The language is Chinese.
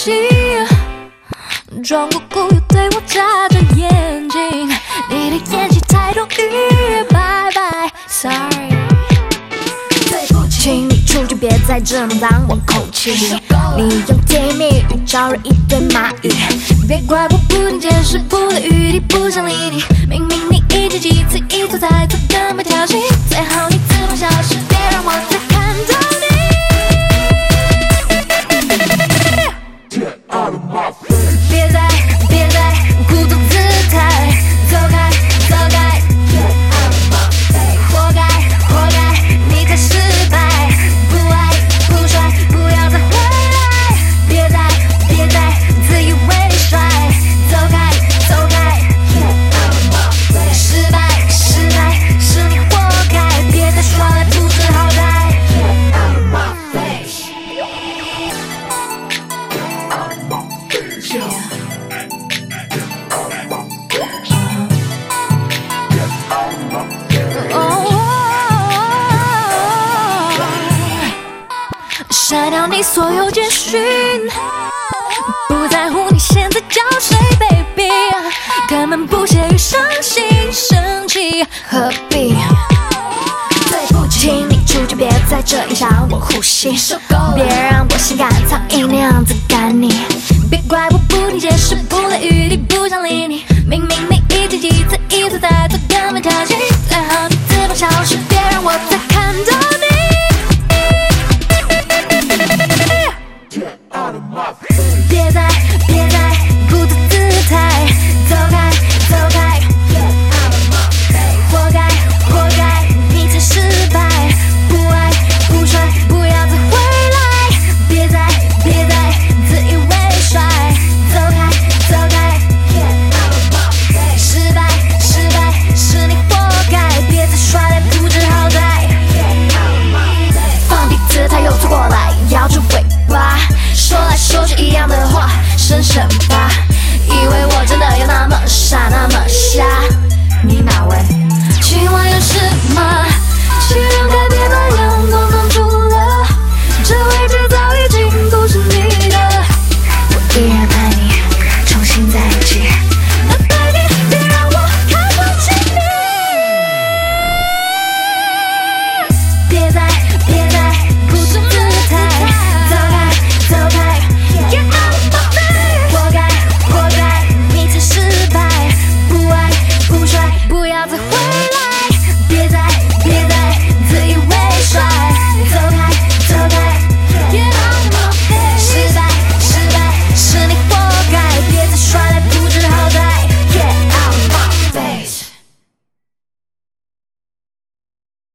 息，装无辜又对我眨着眼睛，你的演技太多余，拜拜 ，sorry。对不起，请你出去，别再这么当我口气。你用甜蜜语招惹一堆蚂蚁，别怪我不听解释，不了余地，不想理你。明明你一句几次，一错再错，根本挑衅。最好你自动消失，别让我再看到你。别再故作姿态，走开走开，活该你太失败，不爱不帅，不要再回来，别再自以为帅，走开，失败是你活该，别再耍赖不知好歹。删掉你所有简讯，不在乎你现在叫谁 ，baby， 根本不屑于伤心生气，何必？对不起，请你出去，别再这样想我呼吸，别让我心甘苍蝇那样子干你，别怪我不听解释，不了余地，不想理你。明明你一句几次，一错再错，根本挑衅，最好你自动消失，别让我再看。